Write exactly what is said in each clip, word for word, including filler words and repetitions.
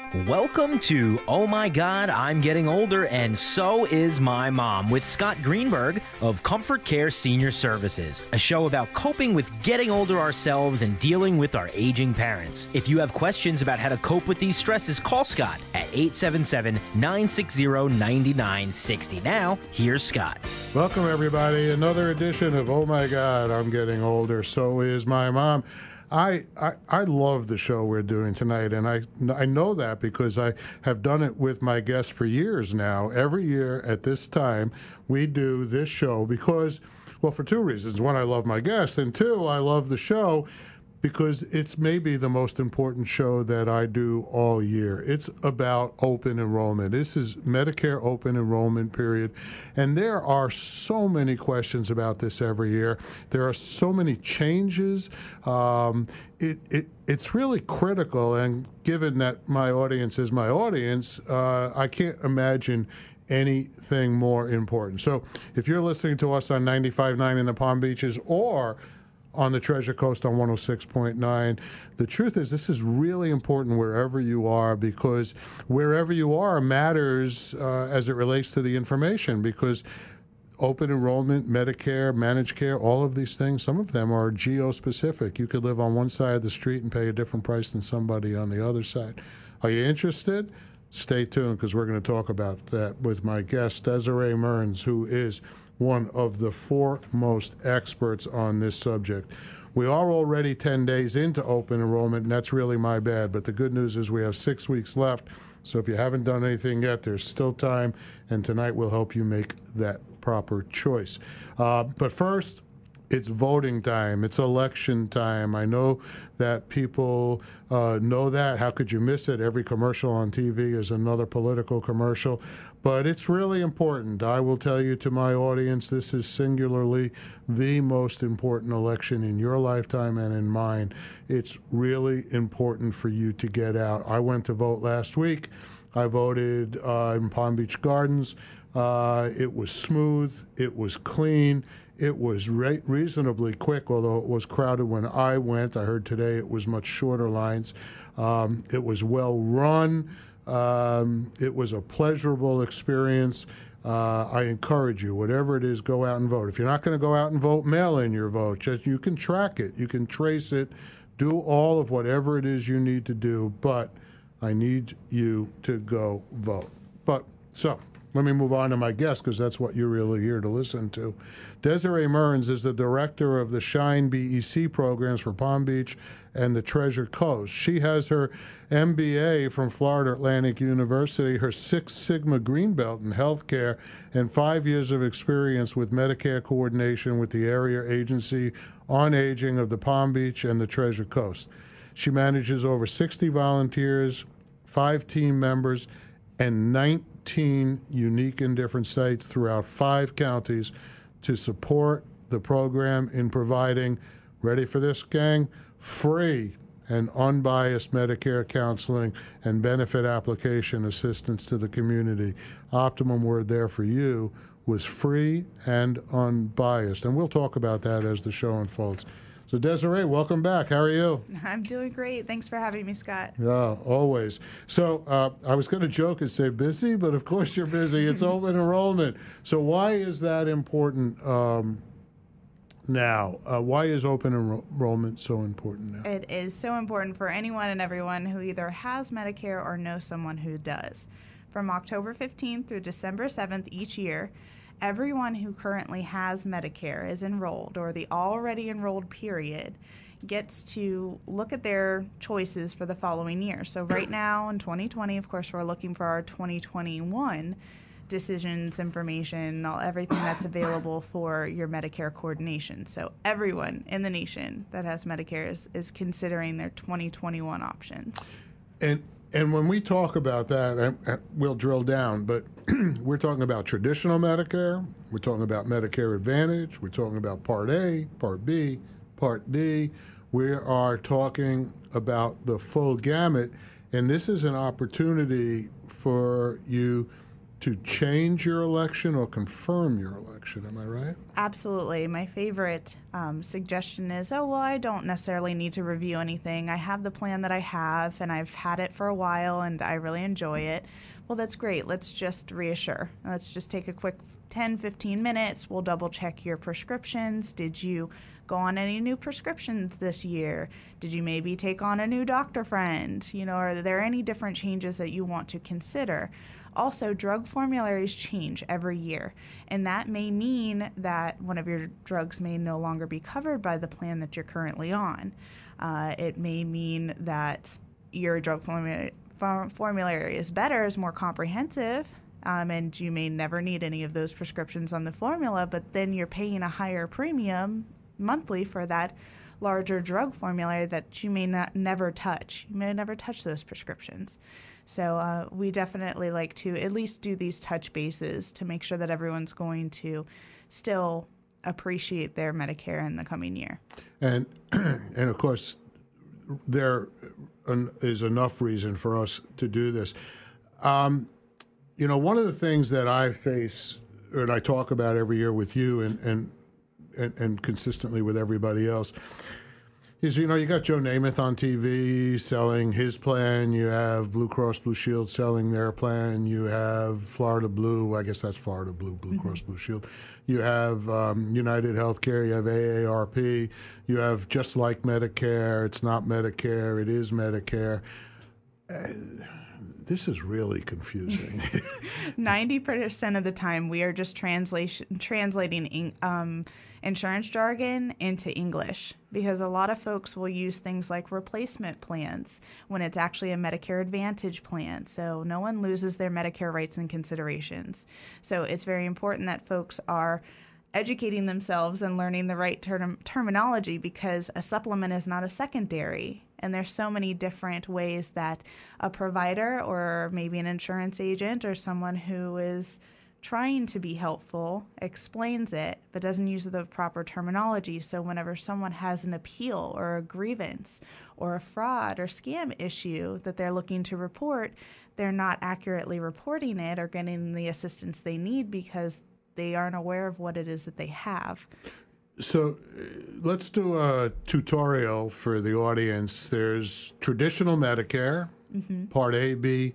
Welcome to Oh My God, I'm Getting Older, and So Is My Mom with Scott Greenberg of Comfort Care Senior Services, a show about coping with getting older ourselves and dealing with our aging parents. If you have questions about how to cope with these stresses, call Scott at eight seven seven, nine six zero, nine nine six zero. Now, here's Scott. Welcome, everybody. Another edition of Oh My God, I'm Getting Older, So Is My Mom. I, I I love the show we're doing tonight, and I, I know that because I have done it with my guests for years now. Every year at this time, we do this show because, well, for two reasons. One, I love my guests, and two, I love the show because it's maybe the most important show that I do all year. It's about open enrollment. This is Medicare open enrollment period, and there are so many questions about this every year. There are so many changes. Um, it, it it's really critical, and given that my audience is my audience, uh, I can't imagine anything more important. So if you're listening to us on ninety-five point nine in the Palm Beaches or on the Treasure Coast on one oh six point nine. The truth is, this is really important wherever you are, because wherever you are matters uh, as it relates to the information, because open enrollment, Medicare, managed care, all of these things, some of them are geo-specific. You could live on one side of the street and pay a different price than somebody on the other side. Are you interested? Stay tuned, because we're going to talk about that with my guest, Desiree Mearns, who is one of the foremost experts on this subject. We are already ten days into open enrollment, and that's really my bad. But the good news is we have six weeks left. So if you haven't done anything yet, there's still time, and tonight will help you make that proper choice. Uh, but first, it's voting time. It's election time. I know that people uh, know that. How could you miss it? Every commercial on T V is another political commercial. But it's really important. I will tell you, to my audience, this is singularly the most important election in your lifetime and in mine. It's really important for you to get out. I went to vote last week. I voted uh, in Palm Beach Gardens. Uh, it was smooth. It was clean. It was re- reasonably quick, although it was crowded when I went. I heard today it was much shorter lines. Um, it was well run. Um, it was a pleasurable experience. Uh, I encourage you, whatever it is, go out and vote. If you're not going to go out and vote, mail in your vote. Just, you can track it. You can trace it. Do all of whatever it is you need to do. But I need you to go vote. But so let me move on to my guest, because that's what you're really here to listen to. Desiree Mearns is the director of the SHINE B E C programs for Palm Beach and the Treasure Coast. She has her M B A from Florida Atlantic University, her Six Sigma Green Belt in healthcare, and five years of experience with Medicare coordination with the Area Agency on Aging of the Palm Beach and the Treasure Coast. She manages over sixty volunteers, five team members, and nineteen unique and different sites throughout five counties to support the program in providing, ready for this, gang, free and unbiased Medicare counseling and benefit application assistance to the community. Optimum word there for you was free and unbiased. And we'll talk about that as the show unfolds. So, Desiree, welcome back. How are you? I'm doing great. Thanks for having me, Scott. Yeah, always. So, uh, I was going to joke and say busy, but of course you're busy. It's open enrollment. So, why is that important um, now? Uh, why is open enro- enrollment so important now? It is so important for anyone and everyone who either has Medicare or knows someone who does. From October fifteenth through December seventh each year, everyone who currently has Medicare is enrolled, or the already enrolled period, gets to look at their choices for the following year. So right now in twenty twenty, of course, we're looking for our twenty twenty-one decisions, information, all, everything that's available for your Medicare coordination. So everyone in the nation that has Medicare is, is considering their twenty twenty-one options. And And when we talk about that, we'll drill down, but we're talking about traditional Medicare, we're talking about Medicare Advantage, we're talking about Part A, Part B, Part D. We are talking about the full gamut, and this is an opportunity for you to change your election or confirm your election. Am I right? Absolutely. My favorite um, suggestion is, oh, well, I don't necessarily need to review anything. I have the plan that I have, and I've had it for a while, and I really enjoy it. Well, that's great. Let's just reassure. Let's just take a quick ten, fifteen minutes. We'll double check your prescriptions. Did you go on any new prescriptions this year? Did you maybe take on a new doctor friend? You know, are there any different changes that you want to consider? Also, drug formularies change every year, and that may mean that one of your drugs may no longer be covered by the plan that you're currently on. Uh, it may mean that your drug formula, formulary is better, is more comprehensive, um, and you may never need any of those prescriptions on the formula, but then you're paying a higher premium monthly for that larger drug formulary that you may not never touch. You may never touch those prescriptions. So uh, we definitely like to at least do these touch bases to make sure that everyone's going to still appreciate their Medicare in the coming year. And and of course, there is enough reason for us to do this. Um, you know, one of the things that I face, and I talk about every year with you and and and, and consistently with everybody else, is, you know, you got Joe Namath on T V selling his plan. You have Blue Cross Blue Shield selling their plan. You have Florida Blue. I guess that's Florida Blue, Blue mm-hmm. Cross Blue Shield. You have um, United Healthcare. You have A A R P. You have Just Like Medicare. It's not Medicare. It is Medicare. Uh, This is really confusing. ninety percent of the time, we are just translation, translating um, insurance jargon into English, because a lot of folks will use things like replacement plans when it's actually a Medicare Advantage plan. So no one loses their Medicare rights and considerations. So it's very important that folks are educating themselves and learning the right term- terminology, because a supplement is not a secondary. And there's so many different ways that a provider or maybe an insurance agent or someone who is trying to be helpful explains it, but doesn't use the proper terminology. So whenever someone has an appeal or a grievance or a fraud or scam issue that they're looking to report, they're not accurately reporting it or getting the assistance they need because they aren't aware of what it is that they have. So uh, let's do a tutorial for the audience. There's traditional Medicare, mm-hmm. Part A, B,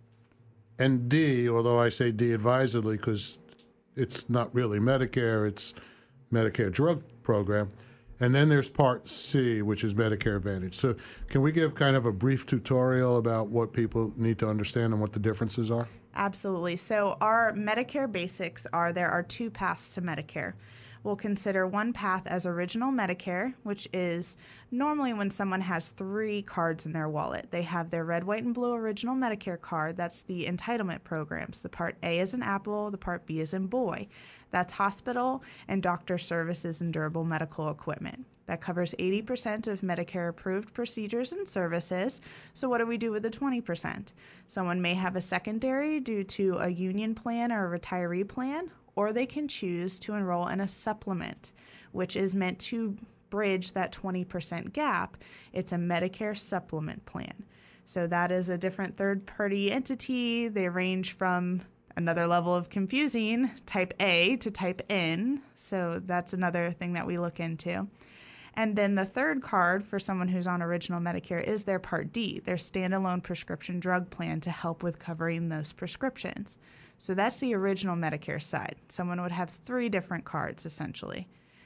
and D, although I say D advisedly because it's not really Medicare, it's Medicare drug program. And then there's Part C, which is Medicare Advantage. So can we give kind of a brief tutorial about what people need to understand and what the differences are? Absolutely. So our Medicare basics are there are two paths to Medicare. We'll consider one path as original Medicare, which is normally when someone has three cards in their wallet. They have their red, white, and blue original Medicare card. That's the entitlement programs. The Part A is in apple, the Part B is in boy. That's hospital and doctor services and durable medical equipment. That covers eighty percent of Medicare-approved procedures and services. So what do we do with the twenty percent? Someone may have a secondary due to a union plan or a retiree plan, or they can choose to enroll in a supplement, which is meant to bridge that twenty percent gap. It's a Medicare supplement plan. So that is a different third-party entity. They range from another level of confusing, type A to type N. So that's another thing that we look into. And then the third card for someone who's on original Medicare is their Part D, their standalone prescription drug plan to help with covering those prescriptions. So that's the original Medicare side. Someone would have three different cards, essentially.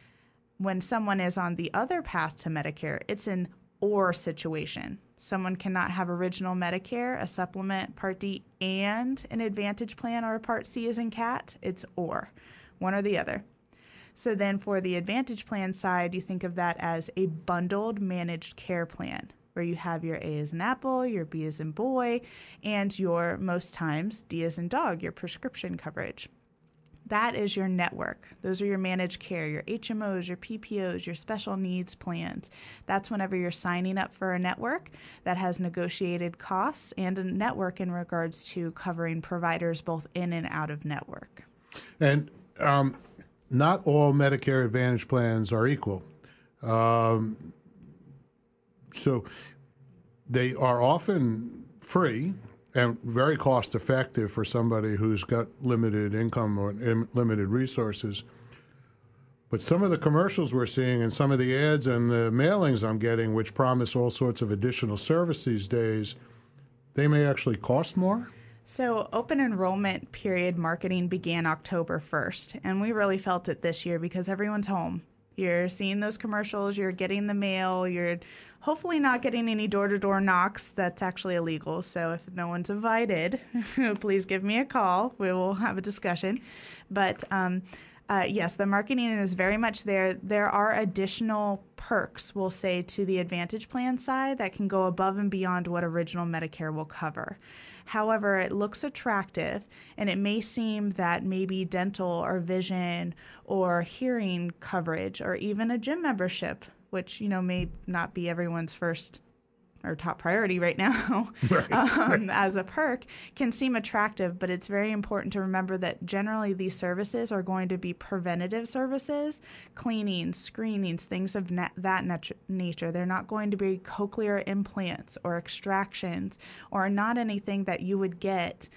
When someone is on the other path to Medicare, it's an or situation. Someone cannot have original Medicare, a supplement, Part D, and an Advantage plan or a Part C as in cat. It's or, one or the other. So then for the Advantage plan side, you think of that as a bundled managed care plan, where you have your A as in apple, your B as in boy, and your, most times, D as in dog, your prescription coverage. That is your network. Those are your managed care, your H M Os, your P P Os, your special needs plans. That's whenever you're signing up for a network that has negotiated costs and a network in regards to covering providers both in and out of network. And um, not all Medicare Advantage plans are equal. Um, so they are often free, and very cost effective for somebody who's got limited income or im- limited resources. But some of the commercials we're seeing and some of the ads and the mailings I'm getting, which promise all sorts of additional service these days, they may actually cost more? So open enrollment period marketing began October first, and we really felt it this year because everyone's home. You're seeing those commercials, you're getting the mail, you're hopefully not getting any door-to-door knocks. That's actually illegal. So if no one's invited, please give me a call. We will have a discussion. But um, uh, yes, the marketing is very much there. There are additional perks, we'll say, to the Advantage Plan side that can go above and beyond what original Medicare will cover. However, it looks attractive, and it may seem that maybe dental or vision or hearing coverage or even a gym membership, which, you know, may not be everyone's first or top priority right now, right. um, as a perk, can seem attractive, but it's very important to remember that generally these services are going to be preventative services, cleaning, screenings, things of na- that nat- nature. They're not going to be cochlear implants or extractions, or not anything that you would get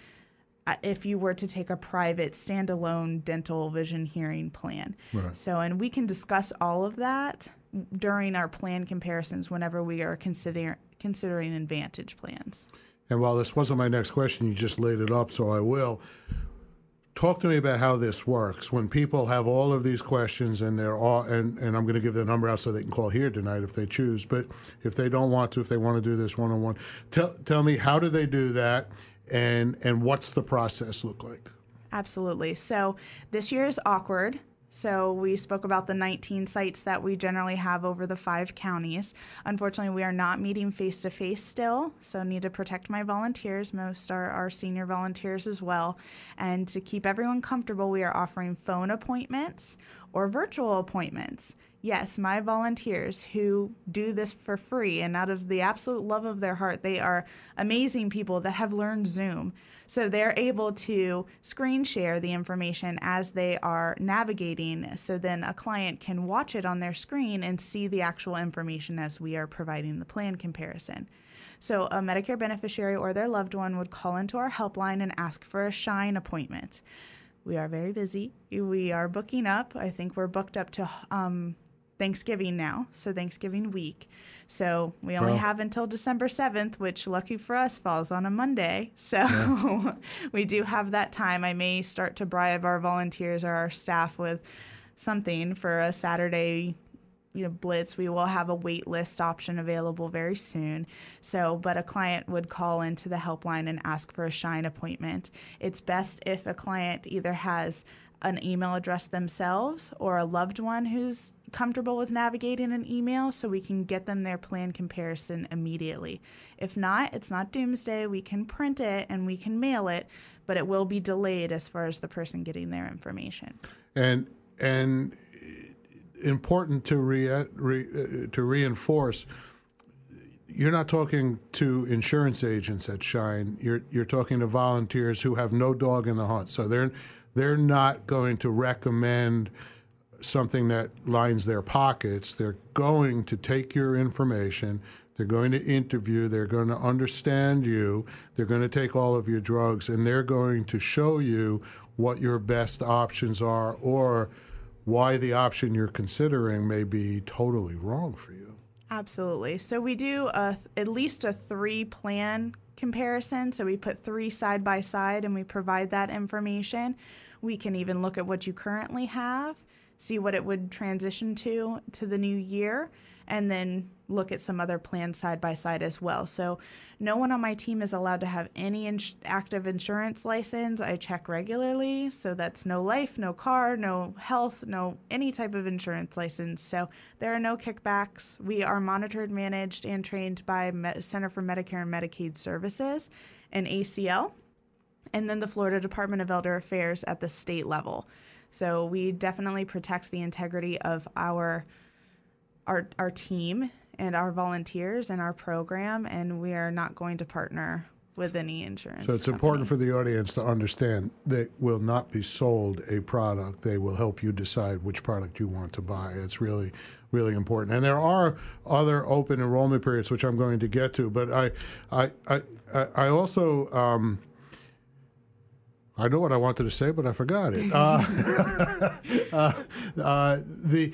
if you were to take a private standalone dental vision hearing plan. Right. So, and we can discuss all of that during our plan comparisons whenever we are considering considering Advantage plans. And while this wasn't my next question, you just laid it up, so I will. Talk to me about how this works. When people have all of these questions and they're all, and, and I'm going to give the number out so they can call here tonight if they choose, but if they don't want to, if they want to do this one-on-one, tell tell me, how do they do that, and and what's the process look like? Absolutely. So this year is awkward. So we spoke about the nineteen sites that we generally have over the five counties. Unfortunately, we are not meeting face-to-face still, so need to protect my volunteers. Most are our senior volunteers as well. And to keep everyone comfortable, we are offering phone appointments or virtual appointments. Yes, my volunteers who do this for free and out of the absolute love of their heart, they are amazing people that have learned Zoom. So they're able to screen share the information as they are navigating, so then a client can watch it on their screen and see the actual information as we are providing the plan comparison. So a Medicare beneficiary or their loved one would call into our helpline and ask for a Shine appointment. We are very busy. We are booking up. I think we're booked up to um, Thanksgiving now, so Thanksgiving week. So we only well, have until December seventh, which, lucky for us, falls on a Monday. So yeah. We do have that time. I may start to bribe our volunteers or our staff with something for a Saturday, you know, blitz. We will have a wait list option available very soon. So, but a client would call into the helpline and ask for a Shine appointment. It's best if a client either has an email address themselves or a loved one who's comfortable with navigating an email, so we can get them their plan comparison immediately. If not, it's not doomsday. We can print it and we can mail it, but it will be delayed as far as the person getting their information. And and important to re, re uh, to reinforce, you're not talking to insurance agents at Shine. You're you're talking to volunteers who have no dog in the hunt. So they're they're not going to recommend something that lines their pockets. They're going to take your information. They're going to interview. They're going to understand you. They're going to take all of your drugs, and they're going to show you what your best options are or why the option you're considering may be totally wrong for you. Absolutely. So we do a, at least a three plan comparison. So we put three side by side and we provide that information. We can even look at what you currently have, see what it would transition to to the new year, and then look at some other plans side by side as well. So no one on my team is allowed to have any ins- active insurance license. I check regularly, so that's no life, no car, no health, no any type of insurance license. So there are no kickbacks. We are monitored, managed, and trained by Med- Center for Medicare and Medicaid Services and A C L, and then the Florida Department of Elder Affairs at the state level. So we definitely protect the integrity of our our our team and our volunteers and our program, and we are not going to partner with any insurance. So it's company. important for the audience to understand they will not be sold a product. They will help you decide which product you want to buy. It's really, really important. And there are other open enrollment periods, which I'm going to get to. But I, I, I, I also, um, I know what I wanted to say, but I forgot it. Uh, uh, uh, the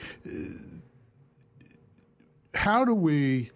how do we?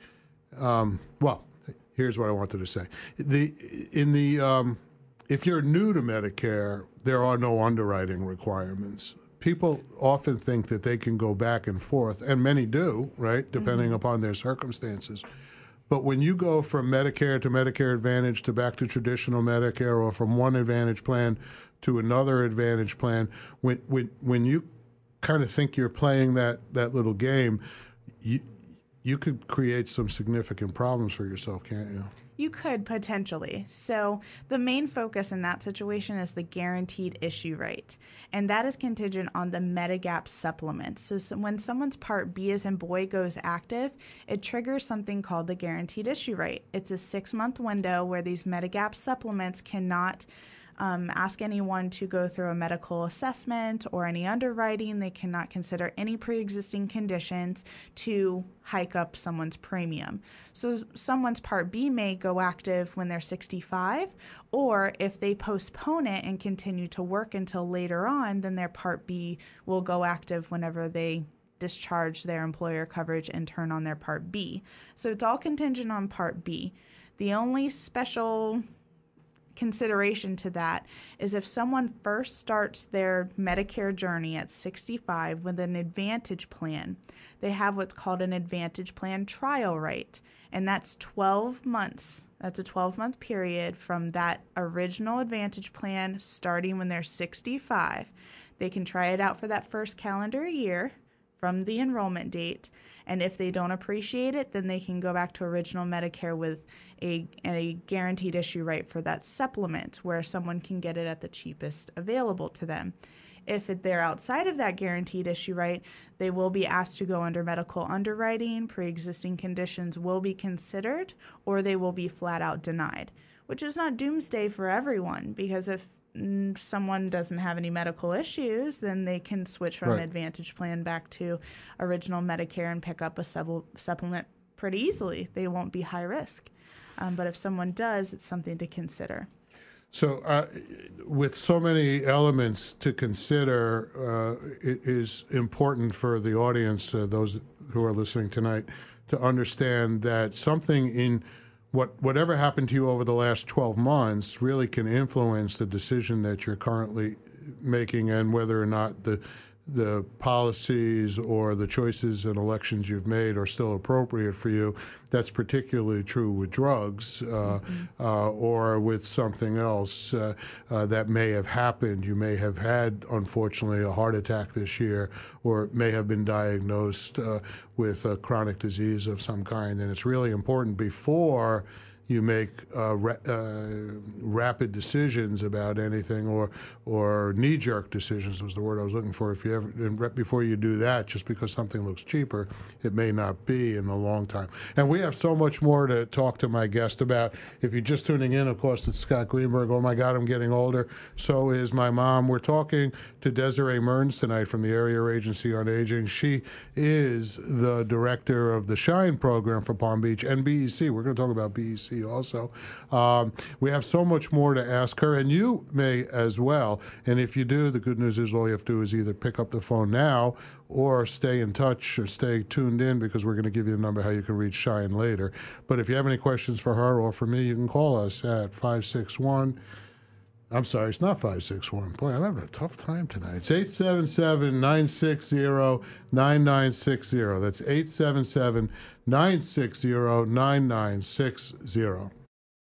Um, well. Here's what I wanted to say. The in the um, if you're new to Medicare, there are no underwriting requirements. People often think that they can go back and forth, and many do, right, depending mm-hmm. upon their circumstances. But when you go from Medicare to Medicare Advantage to back to traditional Medicare, or from one Advantage plan to another Advantage plan, when when when you kind of think you're playing that that little game, you you could create some significant problems for yourself, can't you? You could potentially. So the main focus in that situation is the guaranteed issue rate, and that is contingent on the Medigap supplement. So, so when someone's Part B as in boy goes active, it triggers something called the guaranteed issue rate. It's a six-month window where these Medigap supplements cannot Um, ask anyone to go through a medical assessment or any underwriting. They cannot consider any pre-existing conditions to hike up someone's premium. So someone's Part B may go active when they're sixty-five, or if they postpone it and continue to work until later on, then their Part B will go active whenever they discharge their employer coverage and turn on their Part B. So it's all contingent on Part B. The only special consideration to that is if someone first starts their Medicare journey at sixty-five with an Advantage plan, they have what's called an Advantage plan trial right, and that's twelve months. That's a twelve-month period from that original Advantage plan starting when they're sixty-five. They can try it out for that first calendar year from the enrollment date, and if they don't appreciate it, then they can go back to original Medicare with a, a guaranteed issue rate for that supplement, where someone can get it at the cheapest available to them. If they're outside of that guaranteed issue rate, they will be asked to go under medical underwriting, pre-existing conditions will be considered, or they will be flat out denied, which is not doomsday for everyone, because if someone doesn't have any medical issues, then they can switch from right. an Advantage plan back to original Medicare and pick up a sub- supplement pretty easily. They won't be high risk. Um, but if someone does, it's something to consider. So uh, with so many elements to consider, uh, it is important for the audience, uh, those who are listening tonight, to understand that something in what whatever happened to you over the last twelve months really can influence the decision that you're currently making, and whether or not the the policies or the choices and elections you've made are still appropriate for you. That's particularly true with drugs uh, mm-hmm. uh, or with something else uh, uh, that may have happened. You may have had, unfortunately, a heart attack this year, or may have been diagnosed uh, with a chronic disease of some kind. And it's really important before you make uh, ra- uh, rapid decisions about anything, or or knee-jerk decisions was the word I was looking for. If you ever, and right before you do that, just because something looks cheaper, it may not be in the long time. And we have so much more to talk to my guest about. If you're just tuning in, of course, it's Scott Greenberg. Oh my God, I'm getting older. So is my mom. We're talking to Desiree Mearns tonight from the Area Agency on Aging. She is the director of the SHINE program for Palm Beach and B E C. We're going to talk about B E C also. Um, we have so much more to ask her, and you may as well. And if you do, the good news is all you have to do is either pick up the phone now or stay in touch or stay tuned in, because we're going to give you the number how you can reach SHINE later. But if you have any questions for her or for me, you can call us at five six one. I'm sorry, it's not five six one. Boy, I'm having a tough time tonight. It's eight seven seven, nine six zero, nine nine six zero. That's eight seven seven, nine six zero, nine nine six zero.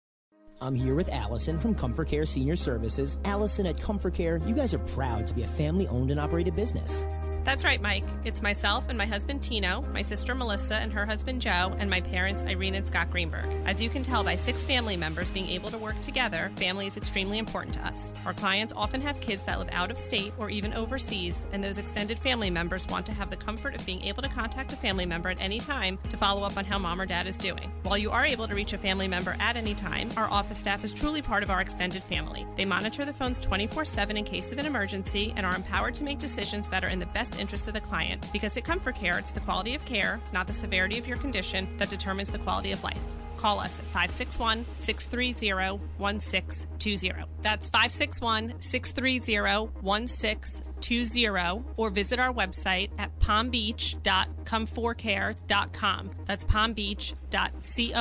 I'm here with Allison from Comfort Care Senior Services. Allison, at Comfort Care, you guys are proud to be a family-owned and operated business. That's right, Mike. It's myself and my husband Tino, my sister Melissa and her husband Joe, and my parents Irene and Scott Greenberg. As you can tell by six family members being able to work together, family is extremely important to us. Our clients often have kids that live out of state or even overseas, and those extended family members want to have the comfort of being able to contact a family member at any time to follow up on how mom or dad is doing. While you are able to reach a family member at any time, our office staff is truly part of our extended family. They monitor the phones twenty-four seven in case of an emergency and are empowered to make decisions that are in the best interest of the client, because at Comfort Care, it's the quality of care, not the severity of your condition, that determines the quality of life. Call us at five six one, six three zero, one six two zero. That's five six one, six three zero, one six two zero, or visit our website at palm beach dot comforcare dot com. That's palm beach dot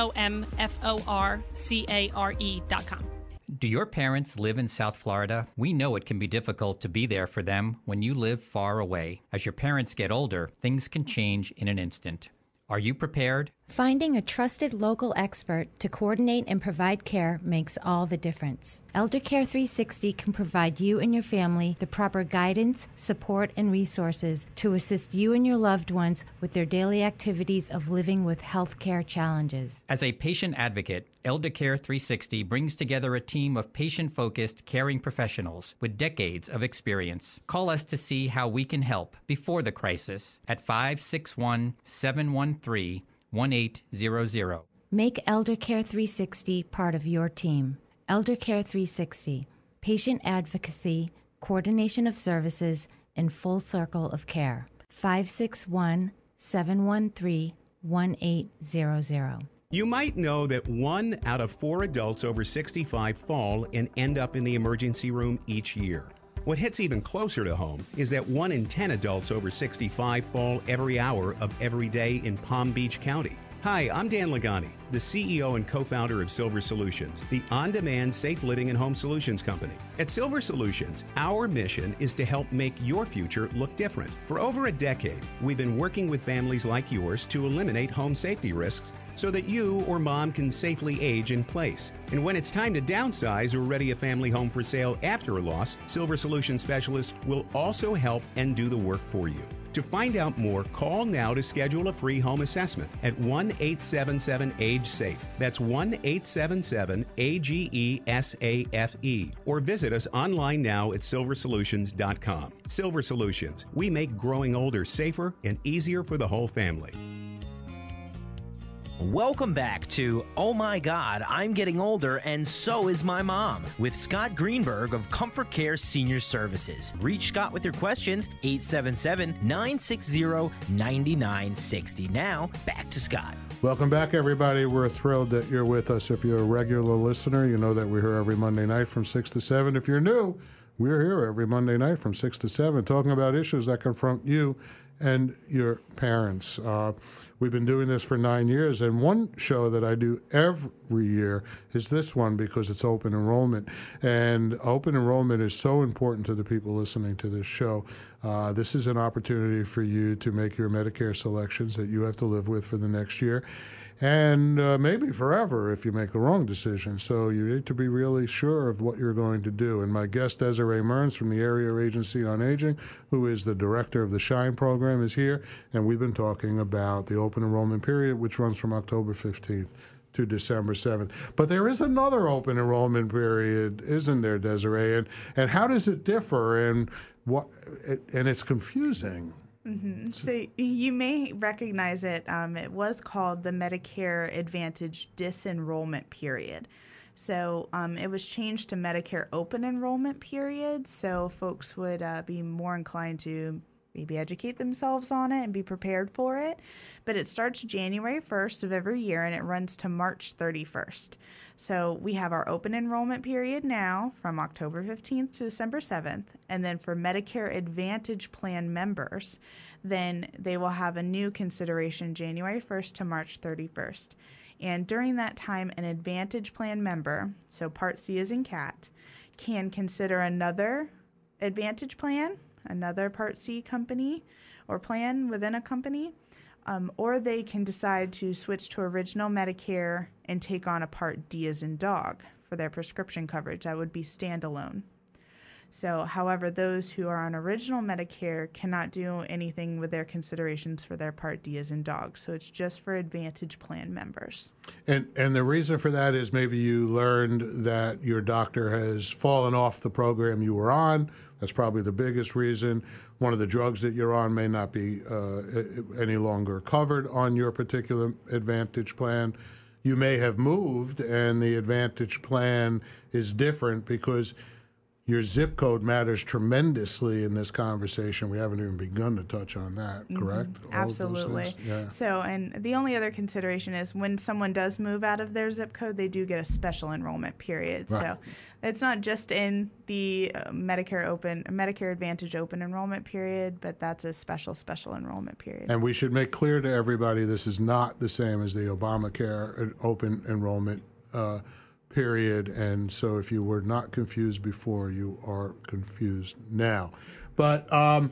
comforcare dot com. Do your parents live in South Florida? We know it can be difficult to be there for them when you live far away. As your parents get older, things can change in an instant. Are you prepared? Finding a trusted local expert to coordinate and provide care makes all the difference. Elder Care three sixty can provide you and your family the proper guidance, support, and resources to assist you and your loved ones with their daily activities of living with health care challenges. As a patient advocate, Elder Care three sixty brings together a team of patient-focused, caring professionals with decades of experience. Call us to see how we can help before the crisis at five six one, seven one three, one eight zero zero. Make Elder Care three sixty part of your team. Elder Care three sixty, patient advocacy, coordination of services, and full circle of care. five six one, seven one three, one eight zero zero. You might know that one out of four adults over sixty-five fall and end up in the emergency room each year. What hits even closer to home is that one in ten adults over sixty-five fall every hour of every day in Palm Beach County. Hi, I'm Dan Lagani, the C E O and co-founder of Silver Solutions, the on-demand safe living and home solutions company. At Silver Solutions, our mission is to help make your future look different. For over a decade, we've been working with families like yours to eliminate home safety risks so that you or mom can safely age in place. And when it's time to downsize or ready a family home for sale after a loss, Silver Solutions specialists will also help and do the work for you. To find out more, call now to schedule a free home assessment at one eight seven seven age safe. That's one eight seven seven A G E S A F E. Or visit us online now at silver solutions dot com. Silver Solutions. We make growing older safer and easier for the whole family. Welcome back to Oh My God, I'm Getting Older and So Is My Mom with Scott Greenberg of Comfort Care Senior Services. Reach Scott with your questions, eight seven seven, nine six zero, nine nine six zero. Now, back to Scott. Welcome back, everybody. We're thrilled that you're with us. If you're a regular listener, you know that we're here every Monday night from six to seven. If you're new, we're here every Monday night from six to seven talking about issues that confront you and your parents. Uh, we've been doing this for nine years, and one show that I do every year is this one because it's open enrollment. And open enrollment is so important to the people listening to this show. Uh, this is an opportunity for you to make your Medicare selections that you have to live with for the next year. And uh, maybe forever if you make the wrong decision. So you need to be really sure of what you're going to do. And my guest, Desiree Mearns from the Area Agency on Aging, who is the director of the SHINE program, is here. And we've been talking about the open enrollment period, which runs from October fifteenth to December seventh. But there is another open enrollment period, isn't there, Desiree? And, and how does it differ? And what? It, and it's confusing. Mm-hmm. So you may recognize it. Um, it was called the Medicare Advantage disenrollment period. So um, it was changed to Medicare open enrollment period. So folks would uh, be more inclined to maybe educate themselves on it and be prepared for it. But it starts January first of every year and it runs to March thirty-first. So we have our open enrollment period now from October fifteenth to December seventh. And then for Medicare Advantage plan members, then they will have a new consideration January first to March thirty-first. And during that time, an Advantage plan member, so Part C as in cat, can consider another Advantage plan, another Part C company or plan within a company, um, or they can decide to switch to original Medicare and take on a Part D as in dog for their prescription coverage. That would be standalone. So, however, those who are on original Medicare cannot do anything with their considerations for their Part D as in dogs. So it's just for Advantage Plan members. And and the reason for that is maybe you learned that your doctor has fallen off the program you were on. That's probably the biggest reason. One of the drugs that you're on may not be uh, any longer covered on your particular Advantage plan. You may have moved, and the Advantage plan is different because your zip code matters tremendously in this conversation. We haven't even begun to touch on that, correct? Mm-hmm. Absolutely. Yeah. So, and the only other consideration is when someone does move out of their zip code, they do get a special enrollment period. Right. So it's not just in the uh, Medicare open, Medicare Advantage open enrollment period, but that's a special, special enrollment period. And we should make clear to everybody this is not the same as the Obamacare open enrollment uh period, and so if you were not confused before, you are confused now. But um,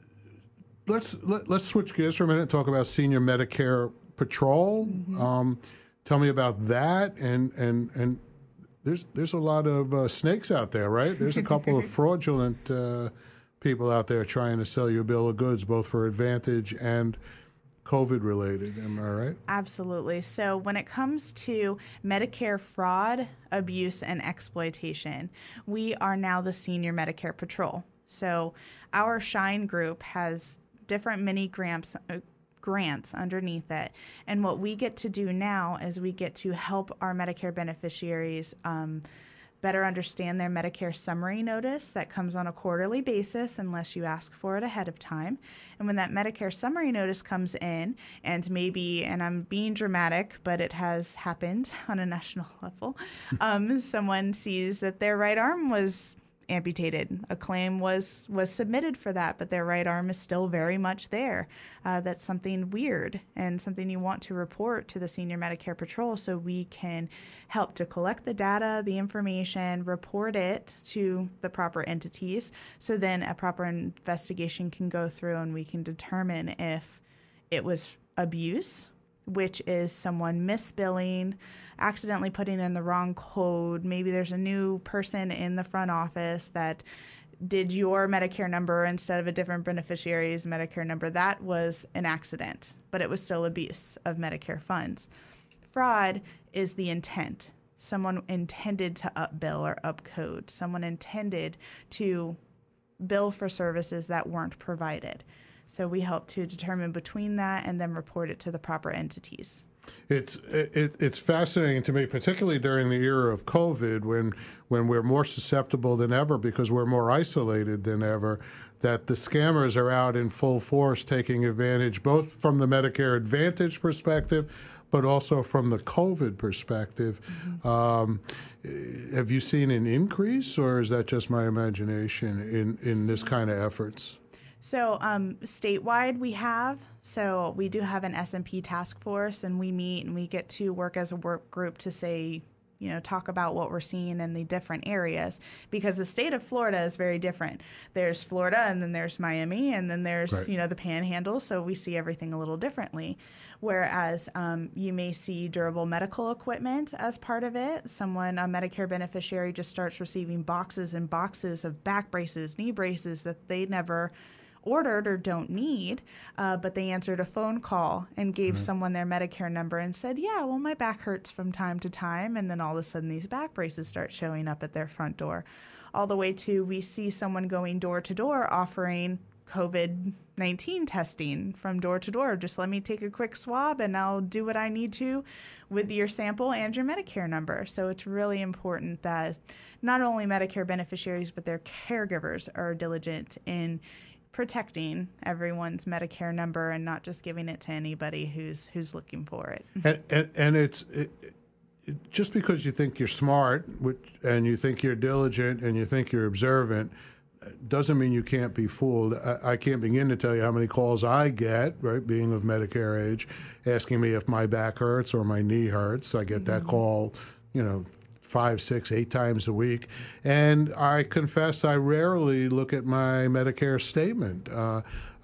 let's let, let's switch gears for a minute and talk about Senior Medicare Patrol. Mm-hmm. Um, tell me about that, and and and there's there's a lot of uh, snakes out there, right? There's a couple of fraudulent uh, people out there trying to sell you a bill of goods, both for Advantage and COVID related, am I right? Absolutely. So when it comes to Medicare fraud, abuse, and exploitation, we are now the Senior Medicare Patrol. So our SHINE group has different mini grants, uh, grants underneath it. And what we get to do now is we get to help our Medicare beneficiaries um, better understand their Medicare summary notice that comes on a quarterly basis unless you ask for it ahead of time. And when that Medicare summary notice comes in, and maybe, and I'm being dramatic, but it has happened on a national level, um, someone sees that their right arm was amputated. A claim was was submitted for that, but their right arm is still very much there. Uh, that's something weird and something you want to report to the Senior Medicare Patrol so we can help to collect the data, the information, report it to the proper entities, so then a proper investigation can go through and we can determine if it was abuse, which is someone misbilling, accidentally putting in the wrong code. Maybe there's a new person in the front office that did your Medicare number instead of a different beneficiary's Medicare number. That was an accident, but it was still abuse of Medicare funds. Fraud is the intent. Someone intended to upbill or upcode. Someone intended to bill for services that weren't provided. So we help to determine between that and then report it to the proper entities. It's it, it's fascinating to me, particularly during the era of COVID, when when we're more susceptible than ever because we're more isolated than ever, that the scammers are out in full force taking advantage both from the Medicare Advantage perspective, but also from the COVID perspective. Mm-hmm. Um, have you seen an increase, or is that just my imagination in, in this kind of efforts? So um, statewide we have, so we do have an S and P task force, and we meet and we get to work as a work group to say, you know, talk about what we're seeing in the different areas, because the state of Florida is very different. There's Florida, and then there's Miami, and then there's, right. you know, the Panhandle, so we see everything a little differently. Whereas um, you may see durable medical equipment as part of it. Someone, a Medicare beneficiary, just starts receiving boxes and boxes of back braces, knee braces that they never ordered or don't need, uh, but they answered a phone call and gave mm-hmm. someone their Medicare number and said, yeah, well, my back hurts from time to time. And then all of a sudden these back braces start showing up at their front door. All the way to we see someone going door to door offering COVID nineteen testing from door to door. Just let me take a quick swab and I'll do what I need to with your sample and your Medicare number. So it's really important that not only Medicare beneficiaries, but their caregivers are diligent in protecting everyone's Medicare number and not just giving it to anybody who's who's looking for it. And, and, and it's it, it, just because you think you're smart which, and you think you're diligent and you think you're observant doesn't mean you can't be fooled. I, I can't begin to tell you how many calls I get, right, being of Medicare age, asking me if my back hurts or my knee hurts. I get that mm-hmm. call, you know, five, six, eight times a week. And I confess I rarely look at my Medicare statement. Uh,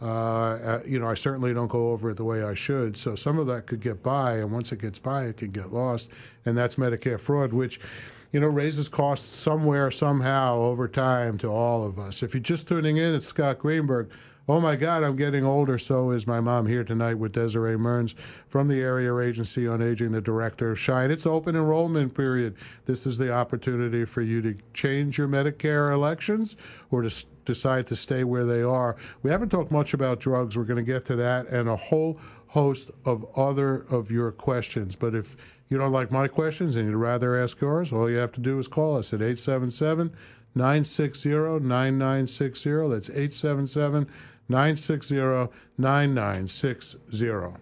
Uh, you know, I certainly don't go over it the way I should. So some of that could get by, and once it gets by, it could get lost. And that's Medicare fraud, which, you know, raises costs somewhere, somehow, over time to all of us. If you're just tuning in, it's Scott Greenberg. Oh, my God, I'm getting older. So is my mom, here tonight with Desiree Mearns from the Area Agency on Aging, the director of SHINE. It's open enrollment period. This is the opportunity for you to change your Medicare elections or to s- decide to stay where they are. We haven't talked much about drugs. We're going to get to that and a whole host of other of your questions. But if you don't like my questions and you'd rather ask yours, all you have to do is call us at eight seven seven, nine six zero, nine nine six zero. That's eight seven seven, nine six zero, nine nine six zero.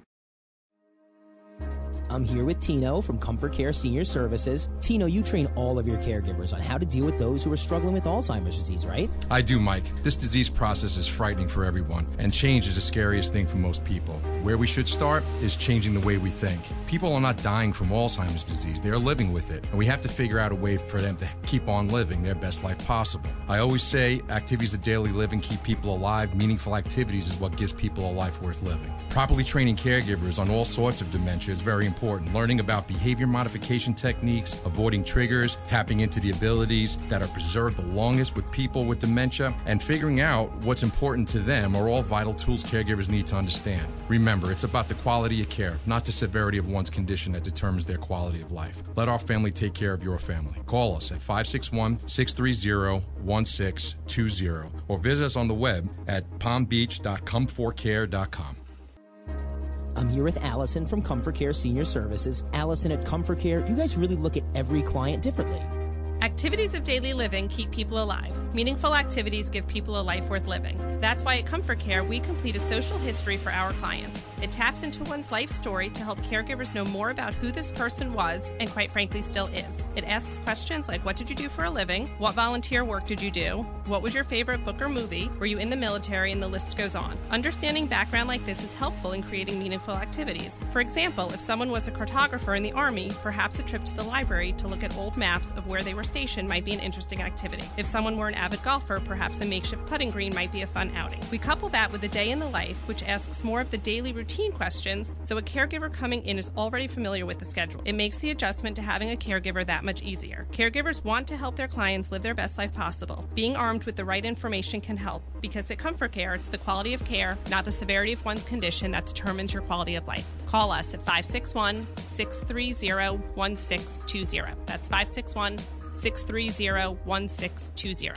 I'm here with Tino from Comfort Care Senior Services. Tino, you train all of your caregivers on how to deal with those who are struggling with Alzheimer's disease, right? I do, Mike. This disease process is frightening for everyone, and change is the scariest thing for most people. Where we should start is changing the way we think. People are not dying from Alzheimer's disease. They are living with it, and we have to figure out a way for them to keep on living their best life possible. I always say activities of daily living keep people alive. Meaningful activities is what gives people a life worth living. Properly training caregivers on all sorts of dementia is very important. Learning about behavior modification techniques, avoiding triggers, tapping into the abilities that are preserved the longest with people with dementia, and figuring out what's important to them are all vital tools caregivers need to understand. Remember, it's about the quality of care, not the severity of one's condition that determines their quality of life. Let our family take care of your family. Call us at five six one, six three zero, one six two zero or visit us on the web at palm beach dot comfort care dot com. I'm here with Allison from Comfort Care Senior Services. Allison, at Comfort Care, you guys really look at every client differently. Activities of daily living keep people alive. Meaningful activities give people a life worth living. That's why at Comfort Care, we complete a social history for our clients. It taps into one's life story to help caregivers know more about who this person was and, quite frankly, still is. It asks questions like, what did you do for a living? What volunteer work did you do? What was your favorite book or movie? Were you in the military? And the list goes on. Understanding background like this is helpful in creating meaningful activities. For example, if someone was a cartographer in the Army, perhaps a trip to the library to look at old maps of where they were station might be an interesting activity. If someone were an avid golfer, perhaps a makeshift putting green might be a fun outing. We couple that with a day in the life, which asks more of the daily routine questions, so a caregiver coming in is already familiar with the schedule. It makes the adjustment to having a caregiver that much easier. Caregivers want to help their clients live their best life possible. Being armed with the right information can help, because at Comfort Care, it's the quality of care, not the severity of one's condition, that determines your quality of life. Call us at five six one, six three zero, one six two zero. That's five six one, six three zero, one six two zero.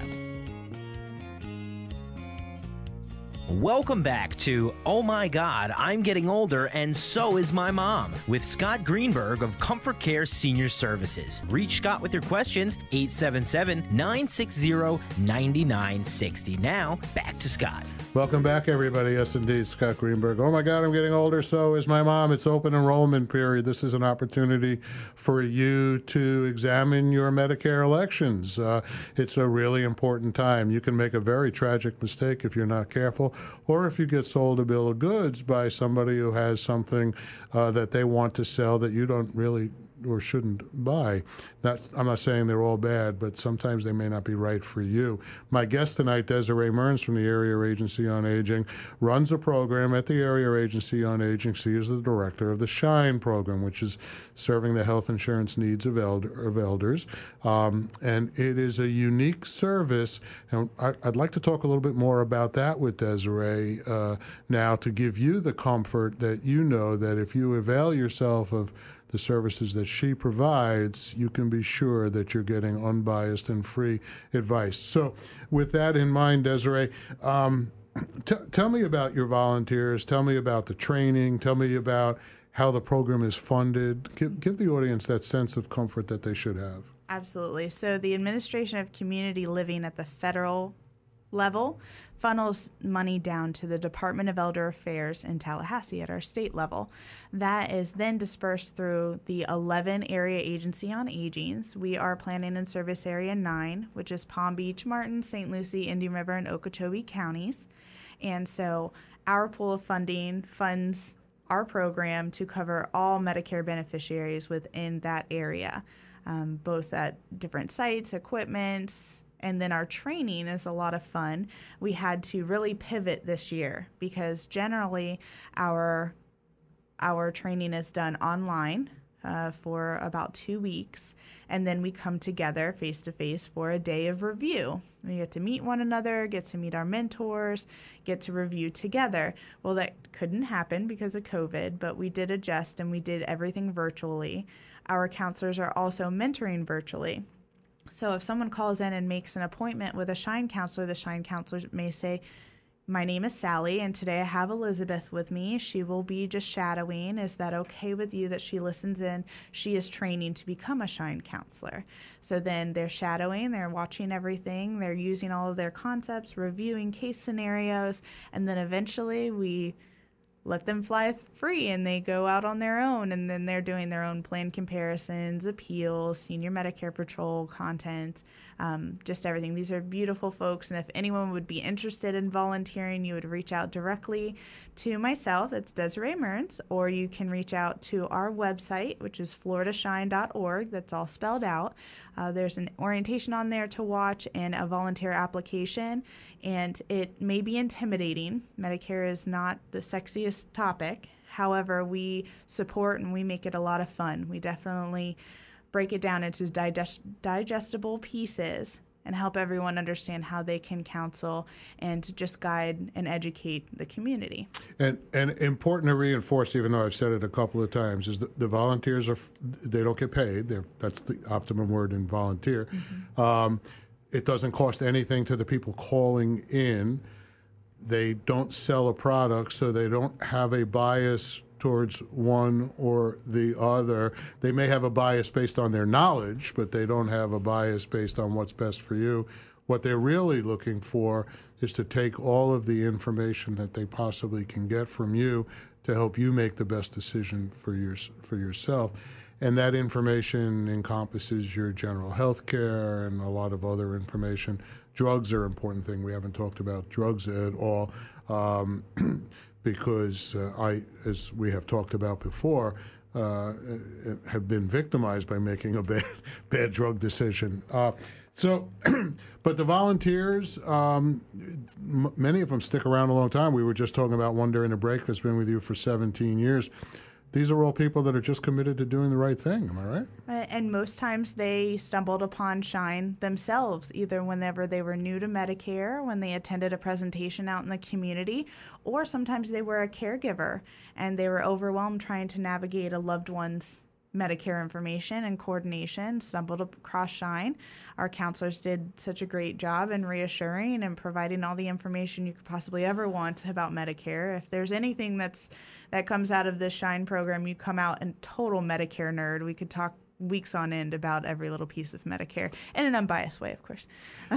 Welcome back to Oh My God, I'm Getting Older and So Is My Mom with Scott Greenberg of Comfort Care Senior Services. Reach Scott with your questions, eight seven seven, nine six zero, nine nine six zero. Now, back to Scott. Welcome back, everybody. Yes, indeed, Scott Greenberg. Oh, my God, I'm getting older. So is my mom. It's open enrollment period. This is an opportunity for you to examine your Medicare elections. Uh, it's a really important time. You can make a very tragic mistake if you're not careful, or if you get sold a bill of goods by somebody who has something uh, that they want to sell that you don't really or shouldn't buy. Not, I'm not saying they're all bad, but sometimes they may not be right for you. My guest tonight, Desiree Mearns from the Area Agency on Aging, runs a program at the Area Agency on Aging. She is the director of the SHINE program, which is serving the health insurance needs of, elder, of elders. Um, and it is a unique service. And I, I'd like to talk a little bit more about that with Desiree uh, now, to give you the comfort that you know that if you avail yourself of the services that she provides, you can be sure that you're getting unbiased and free advice. So with that in mind, Desiree, um, t- tell me about your volunteers. Tell me about the training. Tell me about how the program is funded. Give, give the audience that sense of comfort that they should have. Absolutely. So the Administration of Community Living at the federal level funnels money down to the Department of Elder Affairs in Tallahassee at our state level. That is then dispersed through the eleven Area Agency on Agings. We are planning in Service Area nine, which is Palm Beach, Martin, Saint Lucie, Indian River, and Okeechobee counties. And so our pool of funding funds our program to cover all Medicare beneficiaries within that area, um, both at different sites, equipment, And then our training is a lot of fun. We had to really pivot this year because generally our our training is done online uh, for about two weeks. And then we come together face-to-face for a day of review. We get to meet one another, get to meet our mentors, get to review together. Well, that couldn't happen because of COVID, but we did adjust and we did everything virtually. Our counselors are also mentoring virtually. So if someone calls in and makes an appointment with a Shine counselor, the Shine counselor may say, "My name is Sally, and today I have Elizabeth with me. She will be just shadowing. Is that okay with you that she listens in? She is training to become a Shine counselor." So then they're shadowing, they're watching everything, they're using all of their concepts, reviewing case scenarios, and then eventually we let them fly free and they go out on their own, and then they're doing their own plan comparisons, appeals, senior Medicare patrol content, um, just everything. These are beautiful folks, and if anyone would be interested in volunteering, you would reach out directly to myself. It's Desiree Mearns, or you can reach out to our website, which is florida shine dot org. That's all spelled out. Uh, there's an orientation on there to watch and a volunteer application, and it may be intimidating. Medicare is not the sexiest topic. However, we support and we make it a lot of fun. We definitely break it down into digest- digestible pieces and help everyone understand how they can counsel and just guide and educate the community. And and important to reinforce, even though I've said it a couple of times, is that the volunteers are they don't get paid. They're, that's the optimum word in volunteer. Mm-hmm. Um, it doesn't cost anything to the people calling in. They don't sell a product, so they don't have a bias towards one or the other. They may have a bias based on their knowledge, but they don't have a bias based on what's best for you. What they're really looking for is to take all of the information that they possibly can get from you to help you make the best decision for your, for yourself. And that information encompasses your general health care and a lot of other information. Drugs are an important thing. We haven't talked about drugs at all. Um, because uh, I, as we have talked about before, uh, have been victimized by making a bad, bad drug decision. Uh, so, but the volunteers, um, m- many of them stick around a long time. We were just talking about one during the break who's been with you for seventeen years. These are all people that are just committed to doing the right thing. Am I right? And most times they stumbled upon Shine themselves, either whenever they were new to Medicare, when they attended a presentation out in the community, or sometimes they were a caregiver and they were overwhelmed trying to navigate a loved one's Medicare information and coordination, stumbled across Shine. Our counselors did such a great job in reassuring and providing all the information you could possibly ever want about Medicare. If there's anything that's that comes out of this Shine program, you come out a total Medicare nerd. We could talk weeks on end about every little piece of Medicare in an unbiased way, of course.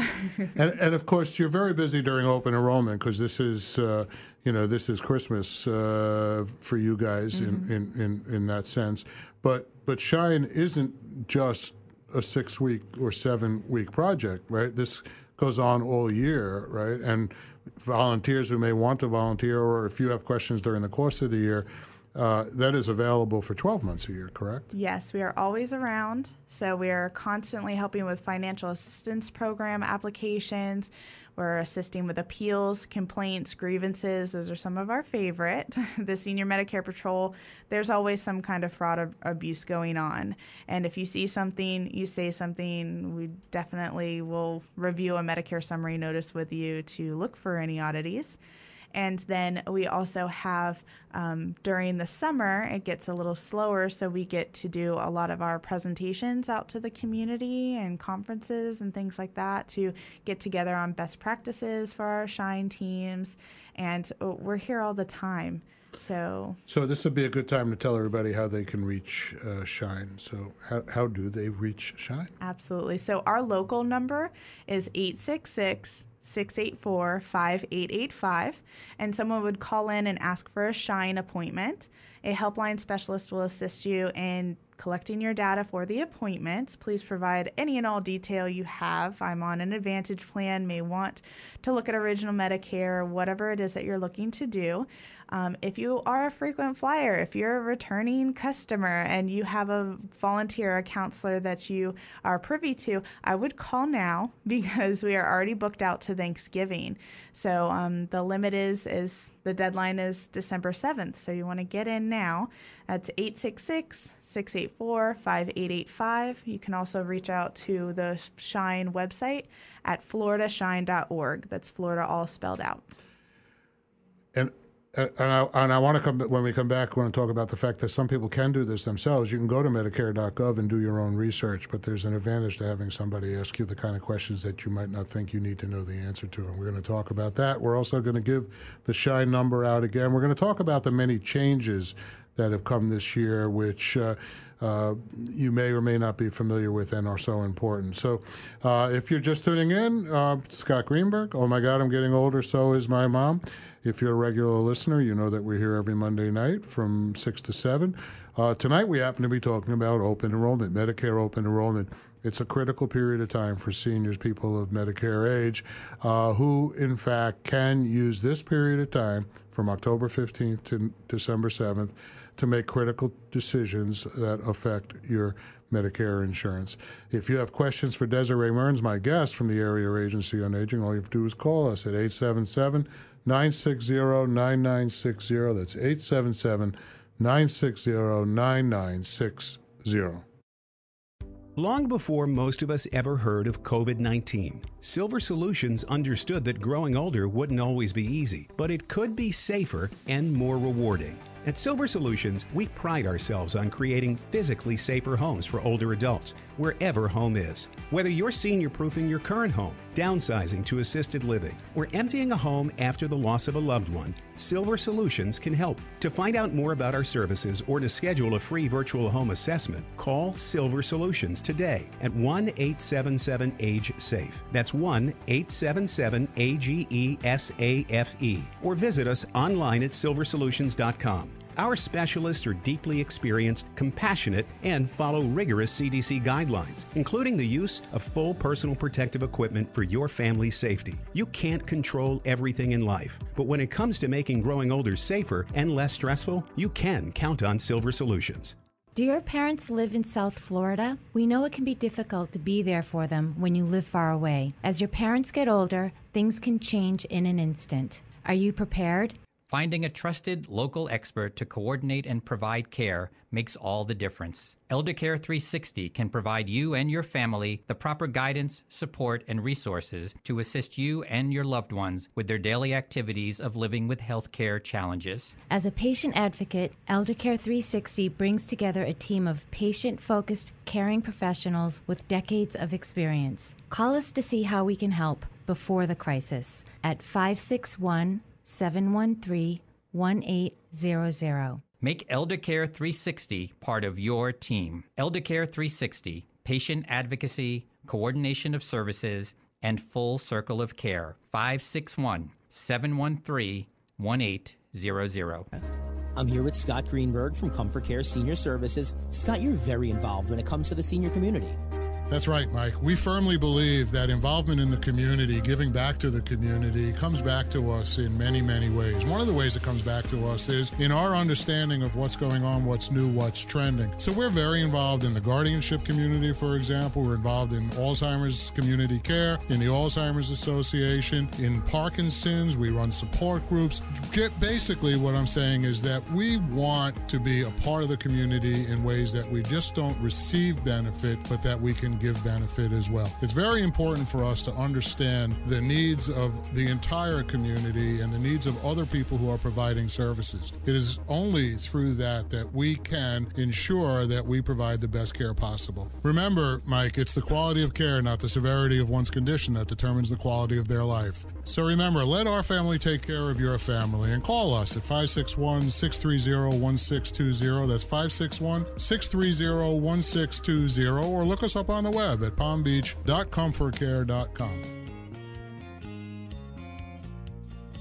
and, and of course, you're very busy during open enrollment because this is, uh, you know, this is Christmas uh, for you guys mm-hmm. in, in, in, in that sense. But but Shine isn't just a six-week or seven-week project, right? This goes on all year, right? And volunteers who may want to volunteer, or if you have questions during the course of the year, Uh, that is available for twelve months a year, correct? Yes, we are always around. So we are constantly helping with financial assistance program applications. We're assisting with appeals, complaints, grievances. Those are some of our favorite. The Senior Medicare Patrol, there's always some kind of fraud or abuse going on. And if you see something, you say something, we definitely will review a Medicare summary notice with you to look for any oddities. And then we also have, um, during the summer, it gets a little slower, so we get to do a lot of our presentations out to the community and conferences and things like that to get together on best practices for our Shine teams. And we're here all the time. So so this would be a good time to tell everybody how they can reach uh, Shine. So how, how do they reach Shine? Absolutely. So our local number is eight six six, six eight four, five eight eight five, and someone would call in and ask for a Shine appointment. A helpline specialist will assist you in collecting your data for the appointment. Please provide any and all detail you have. I'm on an Advantage plan, may want to look at Original Medicare, whatever it is that you're looking to do. Um, if you are a frequent flyer, if you're a returning customer and you have a volunteer, a counselor that you are privy to, I would call now because we are already booked out to Thanksgiving. So um, the limit is, is the deadline is December seventh. So you want to get in now. That's eight six six, six eight four, five eight eight five. You can also reach out to the Shine website at florida shine dot org. That's Florida all spelled out. And And I, and I want to come, when we come back, I want to talk about the fact that some people can do this themselves. You can go to Medicare dot gov and do your own research, but there's an advantage to having somebody ask you the kind of questions that you might not think you need to know the answer to. And we're going to talk about that. We're also going to give the Shine number out again. We're going to talk about the many changes that have come this year, which uh, uh, you may or may not be familiar with and are so important. So uh, if you're just tuning in, uh, Scott Greenberg, oh my God, I'm getting older, so is my mom. If you're a regular listener, you know that we're here every Monday night from six to seven. Uh, tonight we happen to be talking about open enrollment, Medicare open enrollment. It's a critical period of time for seniors, people of Medicare age, uh, who, in fact, can use this period of time from October fifteenth to December seventh to make critical decisions that affect your Medicare insurance. If you have questions for Desiree Mearns, my guest from the Area Agency on Aging, all you have to do is call us at eight seven seven, nine six zero, nine nine six zero. That's eight seven seven, nine six zero, nine nine six zero. Long before most of us ever heard of COVID nineteen, Silver Solutions understood that growing older wouldn't always be easy, but it could be safer and more rewarding. At Silver Solutions, we pride ourselves on creating physically safer homes for older adults, wherever home is. Whether you're senior-proofing your current home, downsizing to assisted living, or emptying a home after the loss of a loved one, Silver Solutions can help. To find out more about our services or to schedule a free virtual home assessment, call Silver Solutions today at one eight seven seven A G E SAFE. That's one eight seven seven A G E S A F E. Or visit us online at silver solutions dot com. Our specialists are deeply experienced, compassionate, and follow rigorous C D C guidelines, including the use of full personal protective equipment for your family's safety. You can't control everything in life, but when it comes to making growing older safer and less stressful, you can count on Silver Solutions. Do your parents live in South Florida? We know it can be difficult to be there for them when you live far away. As your parents get older, things can change in an instant. Are you prepared? Finding a trusted local expert to coordinate and provide care makes all the difference. ElderCare three sixty can provide you and your family the proper guidance, support, and resources to assist you and your loved ones with their daily activities of living with healthcare challenges. As a patient advocate, ElderCare three sixty brings together a team of patient-focused, caring professionals with decades of experience. Call us to see how we can help before the crisis at five six one, seven one three, one eight zero zero. Make ElderCare three sixty part of your team. ElderCare three sixty, patient advocacy, coordination of services, and full circle of care. five six one, seven one three, one eight zero zero. I'm here with Scott Greenberg from Comfort Care Senior Services. Scott, you're very involved when it comes to the senior community. That's right, Mike. We firmly believe that involvement in the community, giving back to the community, comes back to us in many, many ways. One of the ways it comes back to us is in our understanding of what's going on, what's new, what's trending. So we're very involved in the guardianship community, for example. We're involved in Alzheimer's community care, in the Alzheimer's Association, in Parkinson's. We run support groups. Basically, what I'm saying is that we want to be a part of the community in ways that we just don't receive benefit, but that we can give benefit as well. It's very important for us to understand the needs of the entire community and the needs of other people who are providing services. It is only through that that we can ensure that we provide the best care possible. Remember, Mike, it's the quality of care, not the severity of one's condition, that determines the quality of their life. So remember, let our family take care of your family and call us at five six one, six three zero, one six two zero. That's five six one, six three zero, one six two zero, or look us up on the web at palm beach dot comfort care dot com.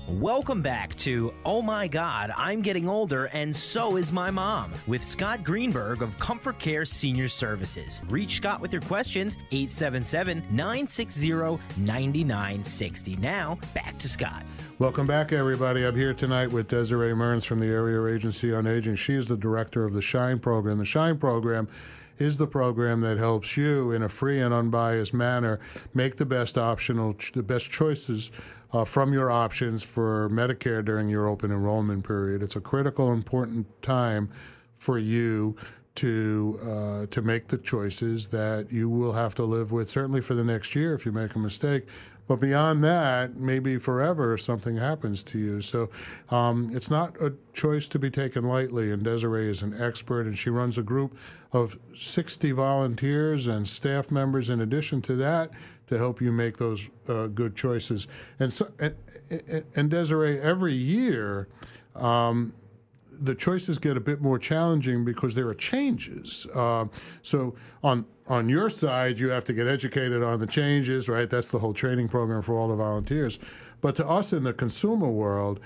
Welcome back to Oh My God, I'm Getting Older and So Is My Mom with Scott Greenberg of Comfort Care Senior Services. Reach Scott with your questions, eight seven seven, nine six zero, nine nine six zero. Now, back to Scott. Welcome back, everybody. I'm here tonight with Desiree Mearns from the Area Agency on Aging. She is the director of the SHINE program. The SHINE program is the program that helps you in a free and unbiased manner make the best optional, the best choices uh, from your options for Medicare during your open enrollment period. It's a critical, important time for you to uh, to make the choices that you will have to live with, certainly for the next year if you make a mistake. But beyond that, maybe forever if something happens to you. So um, it's not a choice to be taken lightly. And Desiree is an expert, and she runs a group of sixty volunteers and staff members in addition to that to help you make those uh, good choices. And, so, and, and Desiree, every year, um, the choices get a bit more challenging because there are changes. Uh, so on on your side, you have to get educated on the changes, right? That's the whole training program for all the volunteers. But to us in the consumer world,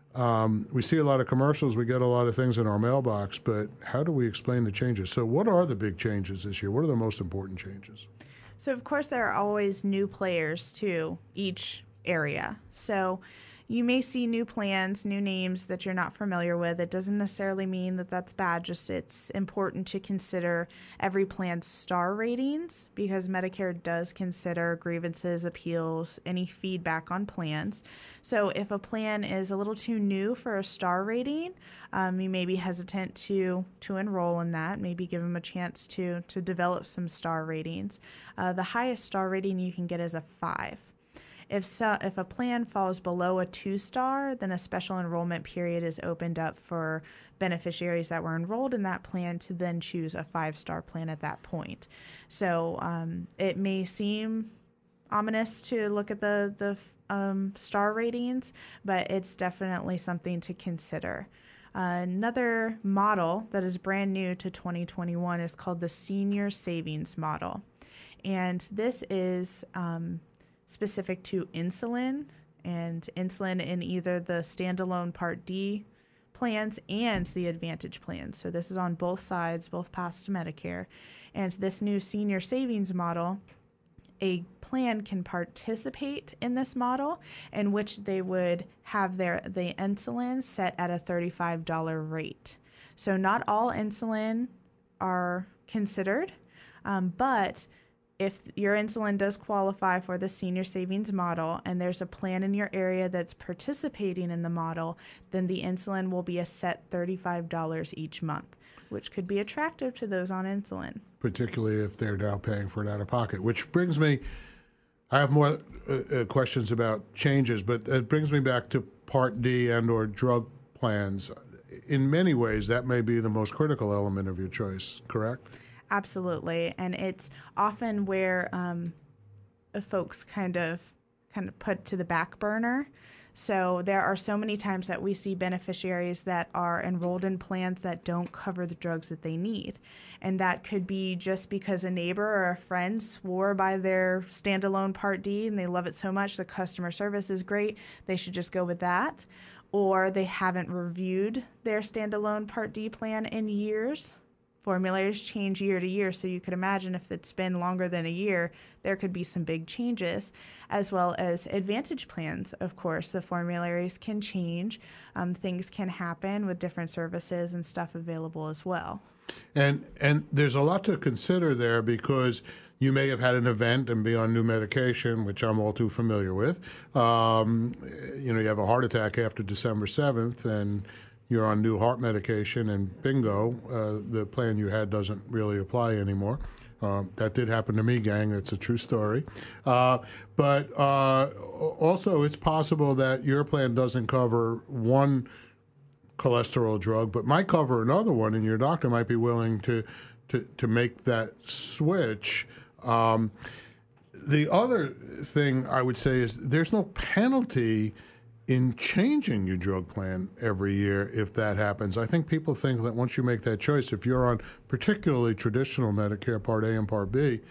um, we see a lot of commercials, we get a lot of things in our mailbox, but how do we explain the changes? So what are the big changes this year? What are the most important changes? So, of course, there are always new players to each area. So you may see new plans, new names that you're not familiar with. It doesn't necessarily mean that that's bad, just it's important to consider every plan's star ratings because Medicare does consider grievances, appeals, any feedback on plans. So if a plan is a little too new for a star rating, um, you may be hesitant to to enroll in that, maybe give them a chance to, to develop some star ratings. Uh, the highest star rating you can get is a five. If so, if a plan falls below a two-star, then a special enrollment period is opened up for beneficiaries that were enrolled in that plan to then choose a five-star plan at that point. So um, it may seem ominous to look at the, the um, star ratings, but it's definitely something to consider. Uh, another model that is brand new to twenty twenty-one is called the Senior Savings Model. And this is Um, specific to insulin and insulin in either the standalone Part D plans and the Advantage plans. So this is on both sides, both paths to Medicare. And this new senior savings model, a plan can participate in this model in which they would have their the insulin set at a thirty-five dollars rate. So not all insulin are considered, um, but if your insulin does qualify for the senior savings model and there's a plan in your area that's participating in the model, then the insulin will be a set thirty-five dollars each month, which could be attractive to those on insulin. Particularly if they're now paying for it out of pocket, which brings me, I have more uh, uh, questions about changes, but it brings me back to Part D and or drug plans. In many ways, that may be the most critical element of your choice, correct? Absolutely, and it's often where um, folks kind of kind of put to the back burner. So there are so many times that we see beneficiaries that are enrolled in plans that don't cover the drugs that they need, and that could be just because a neighbor or a friend swore by their standalone Part D and they love it so much, the customer service is great, they should just go with that, or they haven't reviewed their standalone Part D plan in years. Formularies change year to year, so you could imagine if it's been longer than a year, there could be some big changes, as well as Advantage plans, of course. The formularies can change. Um, things can happen with different services and stuff available as well. And and there's a lot to consider there because you may have had an event and be on new medication, which I'm all too familiar with. Um, you know, you have a heart attack after December seventh, and you're on new heart medication, and bingo, uh, the plan you had doesn't really apply anymore. Uh, that did happen to me, gang. It's a true story. Uh, but uh, also, it's possible that your plan doesn't cover one cholesterol drug, but might cover another one, and your doctor might be willing to to, to make that switch. Um, the other thing I would say is there's no penalty in changing your drug plan every year if that happens. I think people think that once you make that choice, if you're on particularly traditional Medicare Part A and Part B,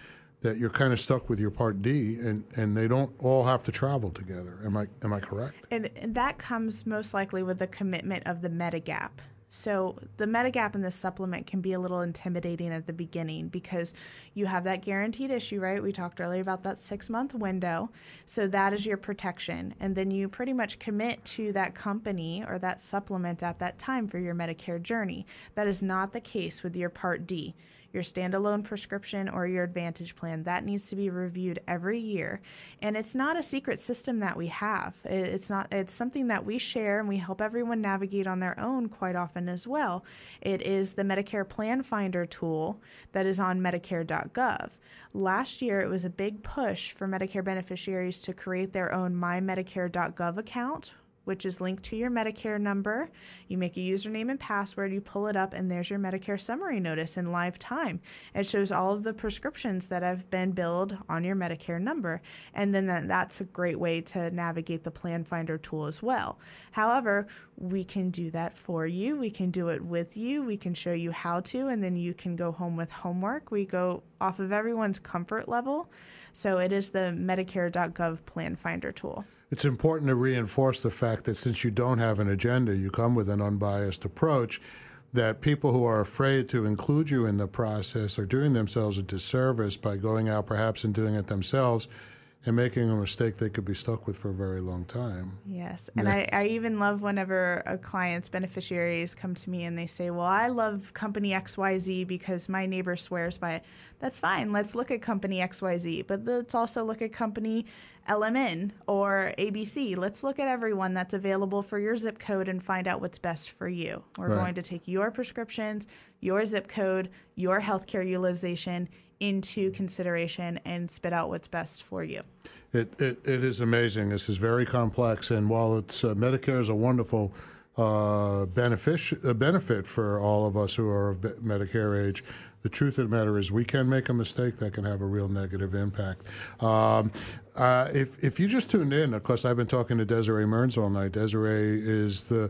that you're kind of stuck with your Part D, and, and they don't all have to travel together. Am I am I correct? And, and that comes most likely with the commitment of the Medigap. So the Medigap and the supplement can be a little intimidating at the beginning because you have that guaranteed issue, right? We talked earlier about that six-month window. So that is your protection. And then you pretty much commit to that company or that supplement at that time for your Medicare journey. That is not the case with your Part D. Your standalone prescription or your Advantage plan, that needs to be reviewed every year. And it's not a secret system that we have. It's not. It's something that we share and we help everyone navigate on their own quite often as well. It is the Medicare Plan Finder tool that is on Medicare dot gov. Last year, it was a big push for Medicare beneficiaries to create their own My Medicare dot gov account, which is linked to your Medicare number. You make a username and password, you pull it up, and there's your Medicare summary notice in live time. It shows all of the prescriptions that have been billed on your Medicare number. And then that, that's a great way to navigate the Plan Finder tool as well. However, we can do that for you. We can do it with you. We can show you how to, and then you can go home with homework. We go off of everyone's comfort level. So it is the Medicare dot gov Plan Finder tool. It's important to reinforce the fact that since you don't have an agenda, you come with an unbiased approach, that people who are afraid to include you in the process are doing themselves a disservice by going out perhaps and doing it themselves and making a mistake they could be stuck with for a very long time. Yes. And yeah. I, I even love whenever a client's beneficiaries come to me and they say, well, I love company X Y Z because my neighbor swears by it. That's fine. Let's look at company X Y Z, but let's also look at company L M N or A B C. Let's look at everyone that's available for your zip code and find out what's best for you. We're right. going to take your prescriptions, your zip code, your healthcare utilization into consideration and spit out what's best for you. It it, it is amazing. This is very complex, and while it's uh, Medicare is a wonderful uh, benefic- uh, benefit for all of us who are of Medicare age, the truth of the matter is we can make a mistake that can have a real negative impact. Um, uh, if if you just tuned in, of course, I've been talking to Desiree Mearns all night. Desiree is the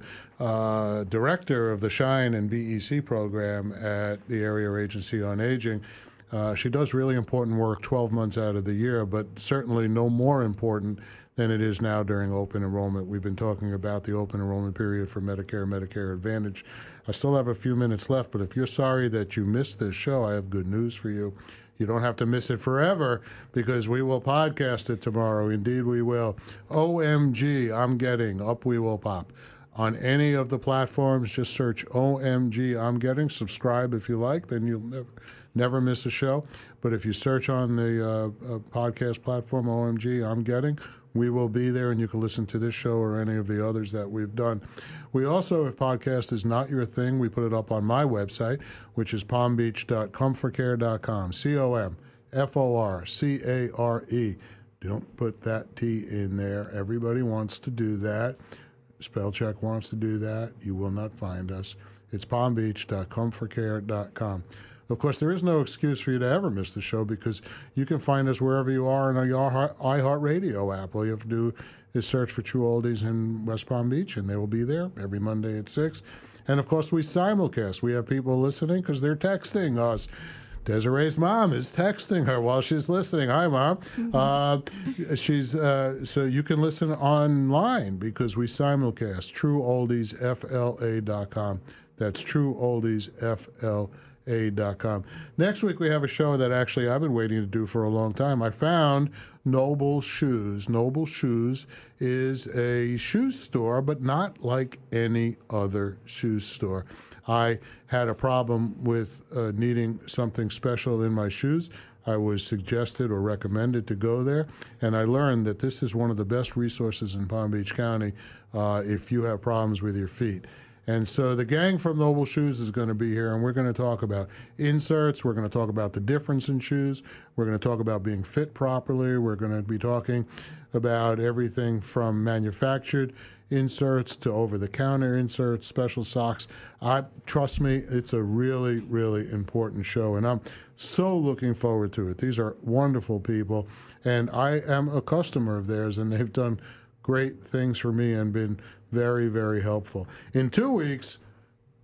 uh, director of the SHINE and B E C program at the Area Agency on Aging. Uh, she does really important work twelve months out of the year, but certainly no more important than it is now during open enrollment. We've been talking about the open enrollment period for Medicare, Medicare Advantage. I still have a few minutes left, but if you're sorry that you missed this show, I have good news for you. You don't have to miss it forever because we will podcast it tomorrow. Indeed, we will. O M G, I'm getting Up We Will Pop. On any of the platforms, just search O M G, I'm getting. Subscribe if you like, then you'll never never miss a show. But if you search on the uh, uh, podcast platform, O M G, I'm getting, we will be there, and you can listen to this show or any of the others that we've done. We also, if podcast is not your thing, we put it up on my website, which is palm beach dot comfort care dot com, C O M F O R C A R E. Don't put that T in there. Everybody wants to do that. Spell check wants to do that. You will not find us. It's palm beach dot comfort care dot com. Of course, there is no excuse for you to ever miss the show because you can find us wherever you are in your iHeartRadio app. All you have to do is search for True Oldies in West Palm Beach, and they will be there every Monday at six. And, of course, we simulcast. We have people listening because they're texting us. Desiree's mom is texting her while she's listening. Hi, Mom. Uh, she's uh, so you can listen online because we simulcast. True Oldies F L A dot com. That's True Oldies F L A dot com. Next week we have a show that actually I've been waiting to do for a long time. I found Noble Shoes. Noble Shoes is a shoe store, but not like any other shoe store. I had a problem with uh, needing something special in my shoes. I was suggested or recommended to go there, and I learned that this is one of the best resources in Palm Beach County uh, if you have problems with your feet. And so the gang from Noble Shoes is going to be here, and we're going to talk about inserts. We're going to talk about the difference in shoes. We're going to talk about being fit properly. We're going to be talking about everything from manufactured inserts to over-the-counter inserts, special socks. I, trust me, it's a really, really important show, and I'm so looking forward to it. These are wonderful people, and I am a customer of theirs, and they've done great things for me and been very, very helpful. In two weeks,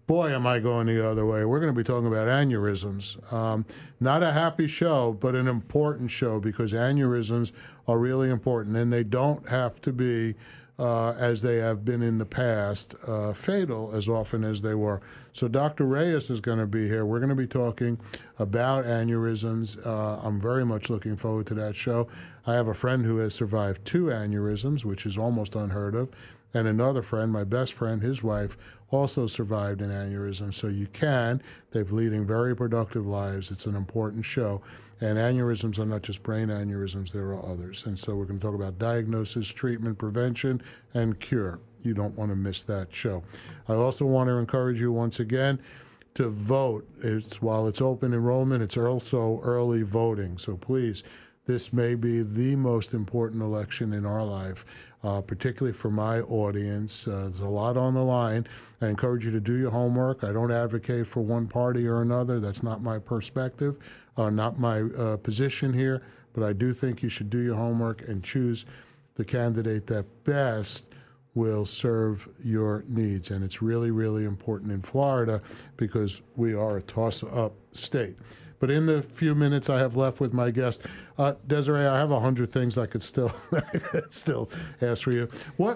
boy, am I going the other way. We're going to be talking about aneurysms. Um, not a happy show, but an important show because aneurysms are really important, and they don't have to be, uh, as they have been in the past, uh, fatal as often as they were. So Doctor Reyes is going to be here. We're going to be talking about aneurysms. Uh, I'm very much looking forward to that show. I have a friend who has survived two aneurysms, which is almost unheard of, and another friend, my best friend, his wife, also survived an aneurysm. So you can. They're leading very productive lives. It's an important show. And aneurysms are not just brain aneurysms, there are others. And so we're going to talk about diagnosis, treatment, prevention, and cure. You don't want to miss that show. I also want to encourage you once again to vote. It's, while it's open enrollment, it's also early voting. So please, this may be the most important election in our life. Uh, particularly for my audience. Uh, there's a lot on the line. I encourage you to do your homework. I don't advocate for one party or another. That's not my perspective, uh, not my uh, position here. But I do think you should do your homework and choose the candidate that best will serve your needs. And it's really, really important in Florida because we are a toss-up state. But in the few minutes I have left with my guest, uh, Desiree, I have a hundred things I could still still ask for you. What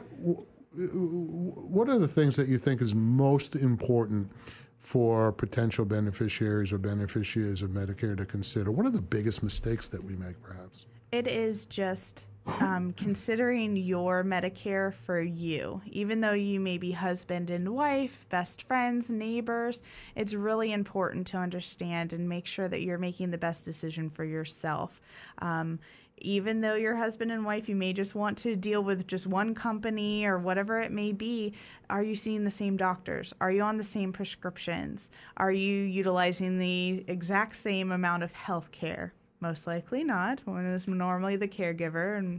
what are the things that you think is most important for potential beneficiaries or beneficiaries of Medicare to consider? What are the biggest mistakes that we make, perhaps? It is just um, considering your Medicare for you. Even though you may be husband and wife, best friends, neighbors, it's really important to understand and make sure that you're making the best decision for yourself. Um, even though you're husband and wife, you may just want to deal with just one company or whatever it may be. Are you seeing the same doctors? Are you on the same prescriptions? Are you utilizing the exact same amount of health care? Most likely not. One is normally the caregiver and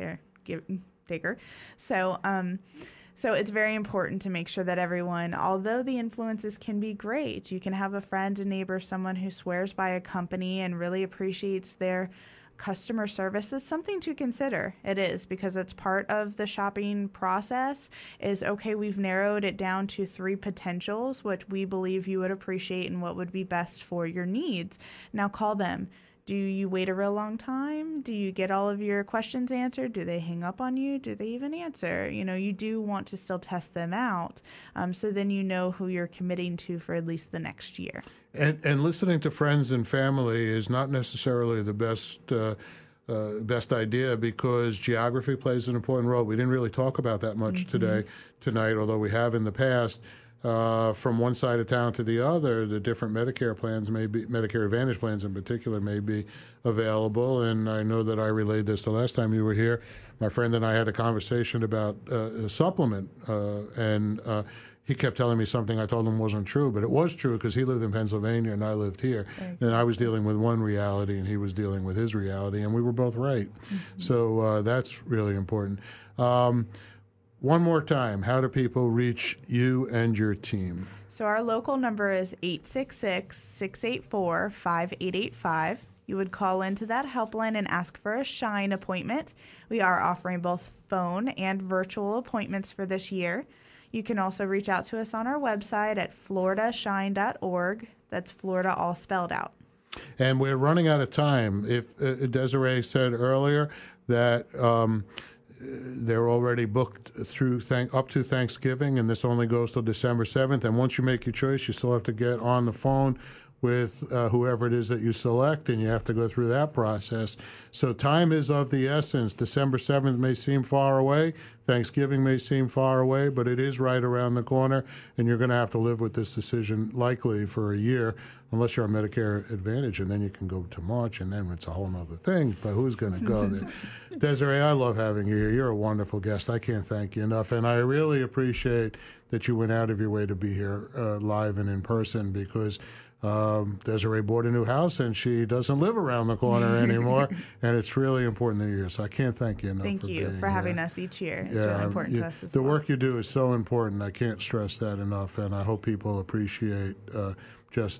taker. So, um, so it's very important to make sure that everyone, although the influences can be great, you can have a friend, a neighbor, someone who swears by a company and really appreciates their customer service. That's something to consider. It is, because it's part of the shopping process is, okay, we've narrowed it down to three potentials, what we believe you would appreciate and what would be best for your needs. Now call them. Do you wait a real long time? Do you get all of your questions answered? Do they hang up on you? Do they even answer? You know, you do want to still test them out. Um, so then you know who you're committing to for at least the next year. And, and listening to friends and family is not necessarily the best uh, uh, best idea because geography plays an important role. We didn't really talk about that much mm-hmm. today, tonight, although we have in the past. Uh, from one side of town to the other, the different Medicare plans may be, Medicare Advantage plans in particular, may be available. And I know that I relayed this the last time you were here. My friend and I had a conversation about uh, a supplement, uh, and uh, he kept telling me something I told him wasn't true, but it was true because he lived in Pennsylvania and I lived here. Okay. And I was dealing with one reality and he was dealing with his reality, and we were both right. Mm-hmm. So uh, that's really important. Um, One more time, how do people reach you and your team? So our local number is eight six six, six eight four, five eight eight five. You would call into that helpline and ask for a Shine appointment. We are offering both phone and virtual appointments for this year. You can also reach out to us on our website at florida shine dot org. That's Florida all spelled out. And we're running out of time. If uh, Desiree said earlier that um, they're already booked through thank, up to Thanksgiving, and this only goes till December seventh. And once you make your choice, you still have to get on the phone with uh, whoever it is that you select, and you have to go through that process. So time is of the essence. December seventh may seem far away. Thanksgiving may seem far away, but it is right around the corner, and you're going to have to live with this decision likely for a year, unless you're on Medicare Advantage, and then you can go to March, and then it's a whole other thing, but who's going to go there? Desiree, I love having you here. You're a wonderful guest. I can't thank you enough, and I really appreciate that you went out of your way to be here uh, live and in person, because Um, Desiree bought a new house, and she doesn't live around the corner anymore, and it's really important to you. So I can't thank you enough thank for you being for having here. us each year. It's yeah, really important you, to us as the well. The work you do is so important. I can't stress that enough, and I hope people appreciate uh, just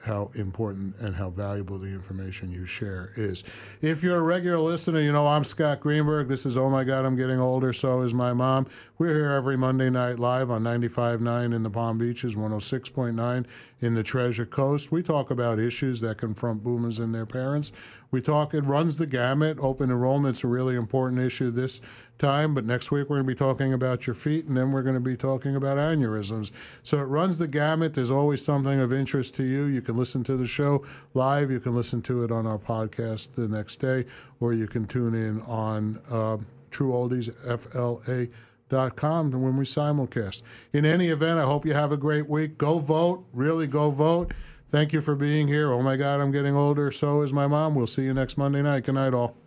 how important and how valuable the information you share is. If you're a regular listener, you know I'm Scott Greenberg. This is Oh My God, I'm Getting Older, So Is My Mom. We're here every Monday night live on ninety-five point nine in the Palm Beaches, one oh six point nine in the Treasure Coast. We talk about issues that confront boomers and their parents. We talk, it runs the gamut. Open enrollment's a really important issue this time, but next week we're going to be talking about your feet, and then we're going to be talking about aneurysms. So it runs the gamut. There's always something of interest to you. You can listen to the show live. You can listen to it on our podcast the next day, or you can tune in on uh, True Oldies, F L A dot com when we simulcast. In any event, I hope you have a great week. Go vote. Really go vote. Thank you for being here. Oh, my God, I'm getting older. So is my mom. We'll see you next Monday night. Good night, all.